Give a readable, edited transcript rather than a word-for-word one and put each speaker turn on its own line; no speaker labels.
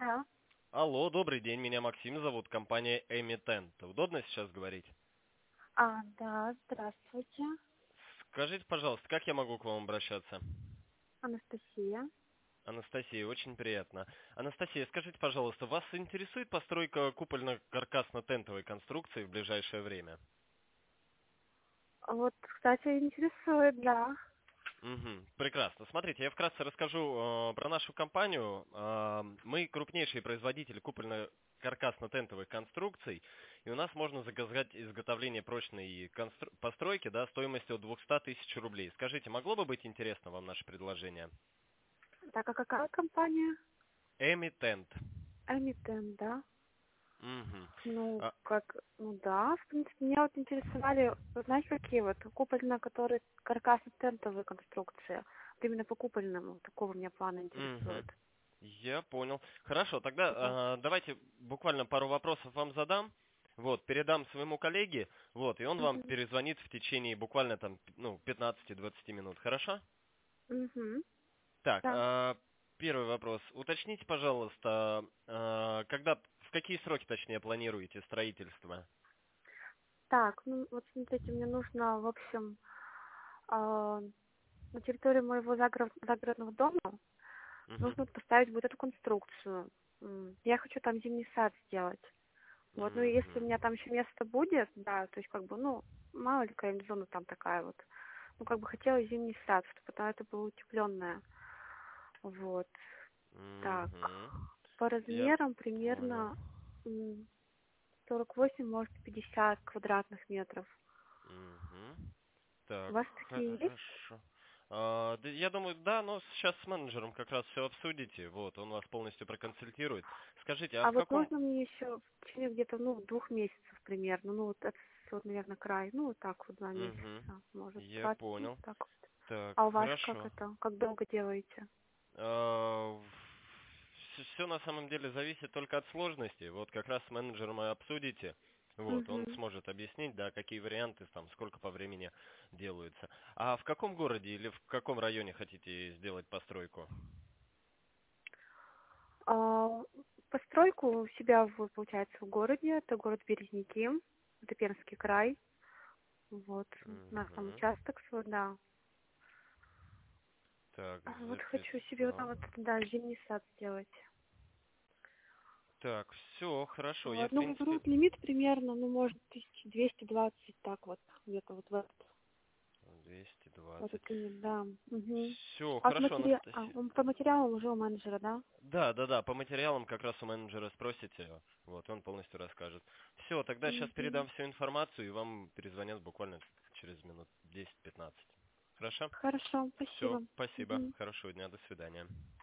Да.
Алло, добрый день, меня Максим зовут, компания Эмитент. Удобно сейчас говорить?
Да, здравствуйте.
Скажите, пожалуйста, как я могу к вам обращаться?
Анастасия.
Анастасия, очень приятно. Анастасия, скажите, пожалуйста, вас интересует постройка купольно-каркасно-тентовой конструкции в ближайшее время?
Вот, кстати, интересует, да.
Мгм. Прекрасно. Смотрите, я вкратце расскажу про нашу компанию. Мы крупнейший производитель купольно-каркасно-тентовых конструкций, и у нас можно заказать изготовление прочной постройки, да, стоимостью от 200 тысяч рублей. Скажите, могло бы быть интересно вам наше предложение?
Так, а какая компания?
Эмитент.
Эмитент, да.
Мгм.
Ну,
А,
да, в принципе, меня вот интересовали, вот знаете, какие вот купольно, которые каркасно-тентовые конструкции. Вот именно по купольному, такого меня плана интересует.
мгм. Я понял. Хорошо,
Вот.
тогда давайте буквально пару вопросов вам задам. Вот, передам своему коллеге, вот, и он вам
Угу.
перезвонит в течение буквально там, 15-20 минут. Хорошо?
Угу.
Так,
Да.
первый вопрос. Уточните, пожалуйста, в какие сроки, точнее, планируете строительство?
Так, ну вот смотрите, мне нужно, в общем, а, на территории моего загородного дома
Мгм.
нужно поставить вот эту конструкцию. Я хочу там зимний сад сделать. Вот, ну и если у
Мгм.
меня там еще место будет, да, то есть как бы, ну, мало ли какая-нибудь зона там такая вот. Ну, как бы хотела зимний сад, чтобы там это было утепленное. Вот. Так.
Мгм.
По
Я
размерам
понял.
примерно 48, может, 50 квадратных метров.
Мгм.
У
Так,
вас такие есть?
хорошо. Да, я думаю, да, но сейчас с менеджером как раз все обсудите. Вот, он вас полностью проконсультирует. Скажите, а
А
в
вот
каком...
нужно мне еще в течение где-то, ну, 2 месяцев примерно. Ну, вот это вот, наверное, край. Ну, вот так вот 2 месяца.
Мгм.
Может,
Я
20, ну,
понял.
так вот.
Так,
А у вас как
хорошо.
это? Как долго делаете?
Все на самом деле зависит только от сложности. Вот как раз с менеджером и обсудите. Вот, он
Угу.
сможет объяснить, да, какие варианты там, сколько по времени делаются. А в каком городе или в каком районе хотите сделать постройку?
А, постройку у себя, получается, в городе. Это город Березники. Это Пермский край. Вот. У нас там
Мгм.
участок свой, да.
Так,
Вот хочу себе вот
записал.
там вот, да, зимний сад сделать.
Так, все, хорошо. Я,
Вот.
в
Ну,
принципе,
говорю, лимит примерно, ну, может, 1220, так вот, где-то вот в
220.
этот лимит, да. Угу.
Все,
А вот
хорошо, Анастасия.
по материалам уже у менеджера, да?
Да, да, да, по материалам как раз у менеджера спросите, вот, он полностью расскажет. Все, тогда сейчас
Угу.
передам всю информацию, и вам перезвонят буквально через минут 10-15. Хорошо?
Хорошо,
Все,
спасибо.
спасибо,
Угу.
хорошего дня, до свидания.